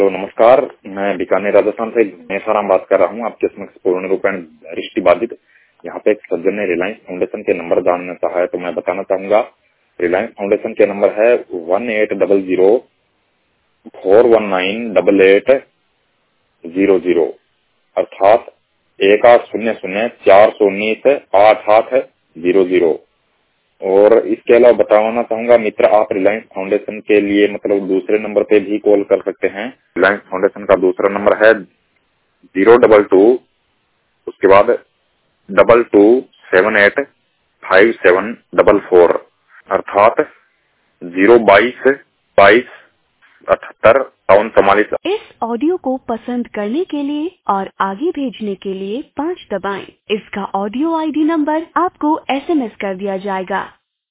तो नमस्कार, मैं बीकानेर राजस्थान से मेसाराम बात कर रहा हूँ। आपके समक्ष पूर्ण रूपेण दृष्टिबाधित। यहाँ पे एक सज्जन ने रिलायंस फाउंडेशन के नंबर जानना चाहा है, तो मैं बताना चाहूंगा। रिलायंस फाउंडेशन के नंबर है 1800-419-8800, अर्थात 1800-419-8800। और इसके अलावा बताना चाहूंगा मित्र, आप रिलायंस फाउंडेशन के लिए मतलब दूसरे नंबर पे भी कॉल कर सकते हैं। रिलायंस फाउंडेशन का दूसरा नंबर है 022, उसके बाद 22785744, अर्थात 022-22-78-44। इस ऑडियो को पसंद करने के लिए और आगे भेजने के लिए 5 दबाएं। इसका ऑडियो ID नंबर आपको SMS कर दिया जाएगा।